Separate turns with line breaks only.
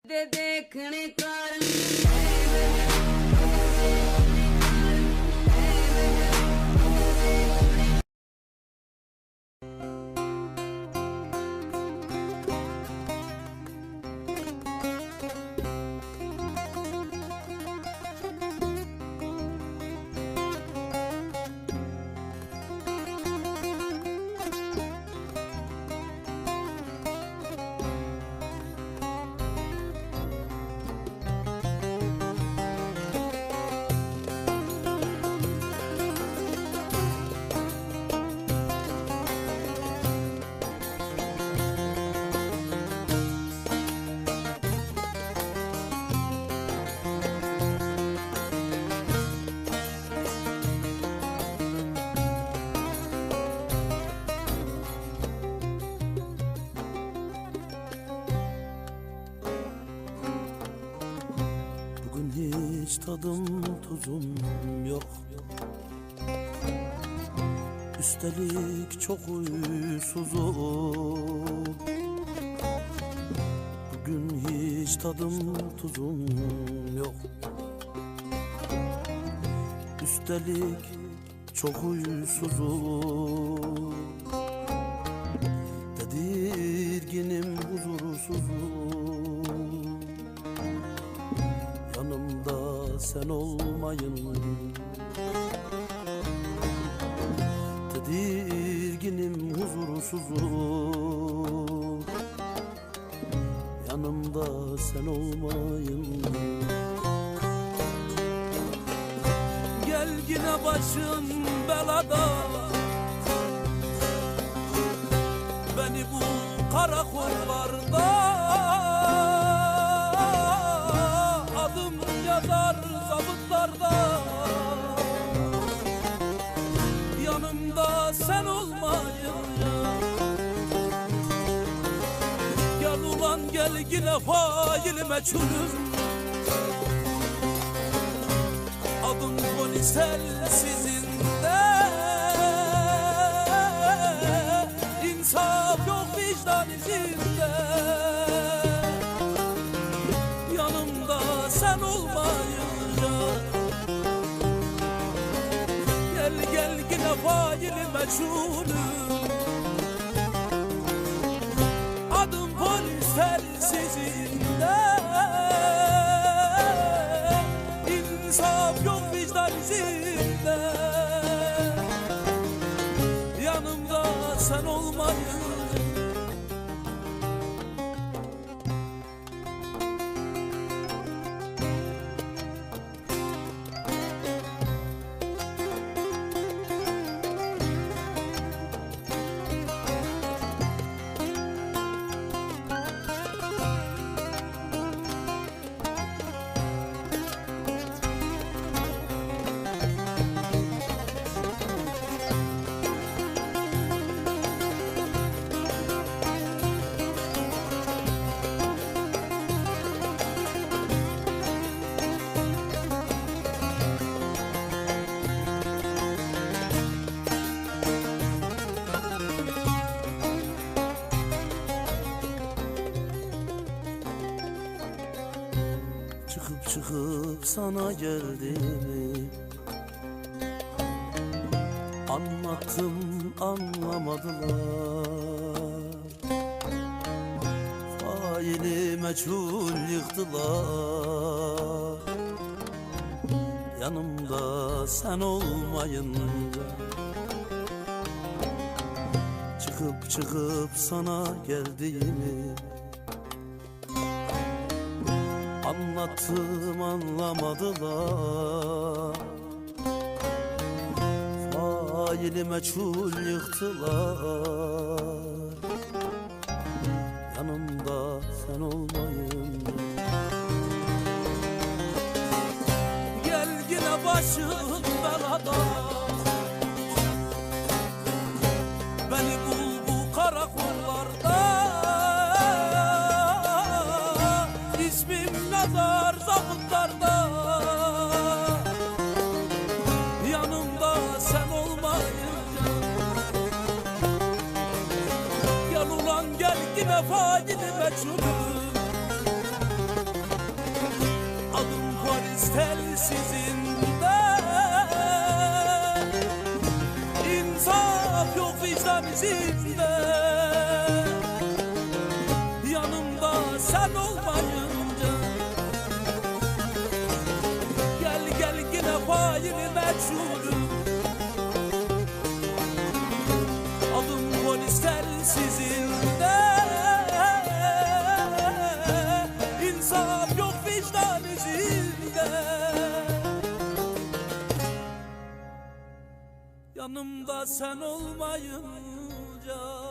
दे देखने कारण
hiç tadım tuzum yok. Üstelik çok huysuzum. Bugün hiç tadım tuzum yok. Üstelik çok huysuzum. Tedirginim, huzursuzum. Yanımda sen olmayın. Tedirginim, huzursuzum. Yanımda sen olmayın. Gel yine başım belada, beni bul karakollarda. Adım yazar zabıtlarda. Yanımda sen olmayınca. Gel ulan gel yine faili meçhulüm. Adım polis elsizinde. İnsaf yok vicdan izinde. Yanımda sen olmayınca. Gel gel yine faili meçhulüm. Adım polis telsizinde. İnsaf yok vicdan izinde. Yanımda sen olmayınca. Çıkıp sana geldim, anlattım anlamadılar. Faili meçhul yıktılar. Yanımda sen olmayınca. Çıkıp sana geldiğimi anlattım anlamadılar. Faili meçhul yıktılar. Yanımda sen olmayın. Gel yine başım belada, beni bul bu karakollarda. İsmim yazar zabıtlarda. Yanımda sen olmayınca. Gel ulan gel yine faili meçhulüm. izinde. Yanımda sen olmayınca, gel gel yine faili meçhulüm. Alın polis telsizinde, İnsaf yok vicdan izinde. Yanımda sen olmayınca